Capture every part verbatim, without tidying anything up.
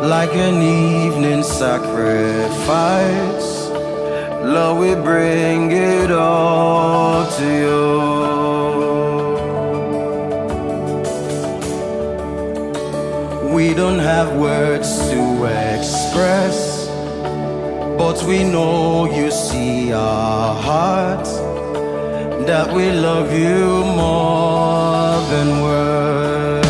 like an evening sacrifice. Lord, we bring it all to you. We don't have words to express, but we know you see our hearts, that we love you more than words.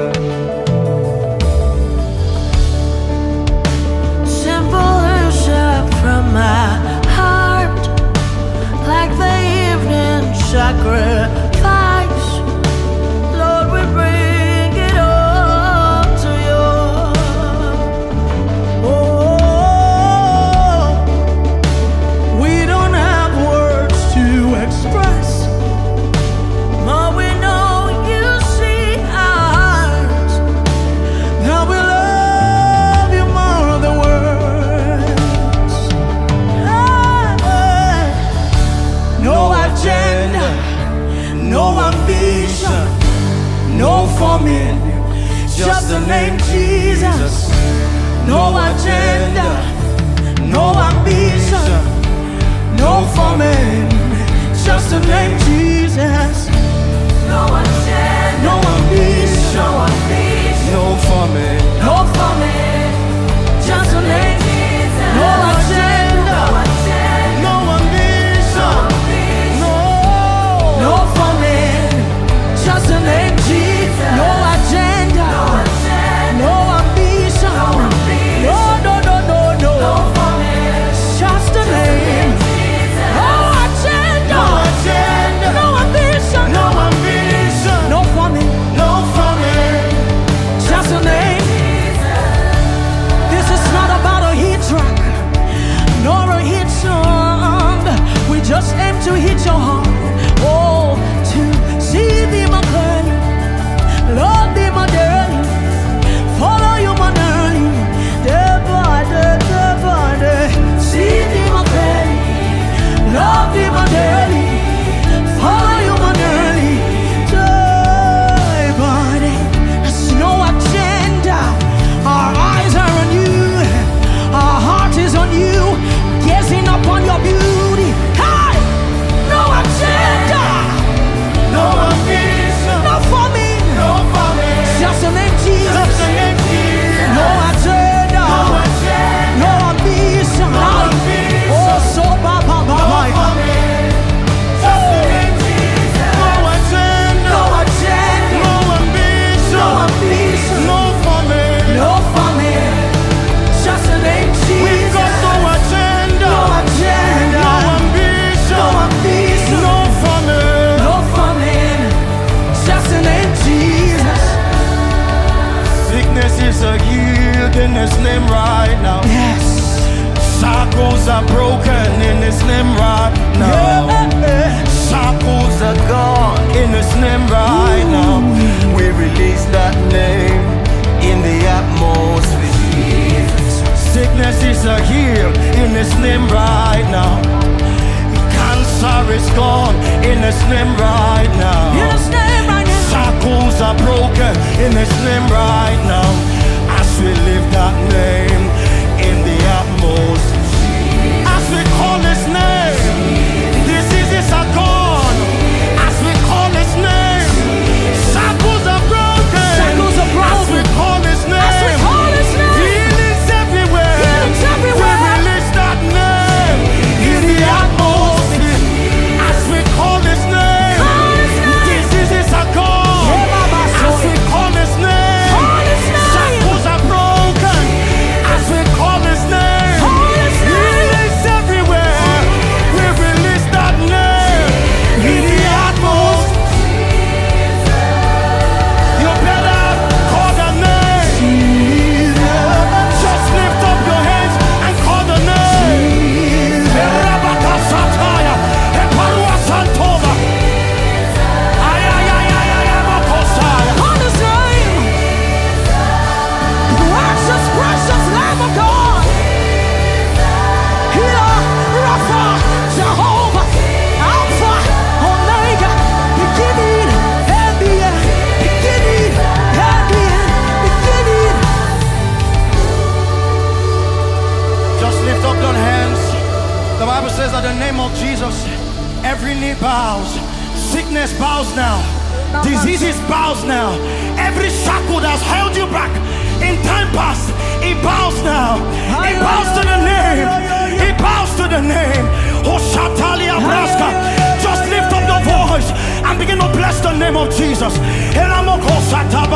Simple worship from my heart, like the evening sacrifice. Lord, we bring it all to you. Oh, we don't have words to express, but we know you see our hearts, that we love you more than words. Hey, no agenda, no ambition, no forming, just the name Jesus. No agenda, no ambition, no forming, just the name Jesus. No agenda, no ambition, no ambition, No forming, no forming, just the name Jesus. No agenda, no agenda, no ambition, no. no forming, just the name Jesus. No agenda, no agenda, no ambition, no ambition, no, no, no, no, no, no forming, just the name Jesus. No agenda, No agenda, no ambition, no ambition, no forming, no forming. just the name Jesus. This is not about a hit track nor a hit song. We just aim to hit your heart. Oh, to see thee my clearly, Lord thee my dearly, follow you my early, day by day, day by day. See thee my clearly, love thee my dearly, follow you my early, day by day. There's no agenda. Our eyes are on you, our heart is on you, gazing upon your beauty. Hey, no agenda, No ambition, no for me, no forming, just the name Jesus. just the name Jesus. No agenda, No agenda, no ambition. no ambition, Oh, so ba ba ba no ba. forming, just the name Jesus. No agenda, No agenda, no ambition, no ambition, no forming. no for me, just the name We've got Jesus. no agenda, No agenda, no ambition, no ambition, no forming. no for me, just the name Jesus. Sickness is a healed in His name right now. Yes. Shackles are broken in His name right now. Yeah. Shackles are gone in His name right now. We release that name in the atmosphere. Sickness is a healed in His name right now. Cancer is gone in His name right now. In His name right now. Shackles are broken in His name right now. As we lift that name in the atmosphere, as we call His name, diseases are gone. As we call His name, shackles are broken. Shackles are broken. As we call His name, As we call His name. healing's everywhere. Healing's everywhere. We release that name in the atmosphere. As we call His name, Call His name. diseases are gone. Yeah, Baba, so- As we call His name, Call His name. shackles are broken. As we call His name, Call His name. healing's everywhere. Every knee bows. Sickness bows now. Diseases bows now. Every shackle that's held you back in time past, it bows now. It bows to the name. It bows to the name. Hoshatalia Braska. Just lift up your voice and begin to bless the name of Jesus.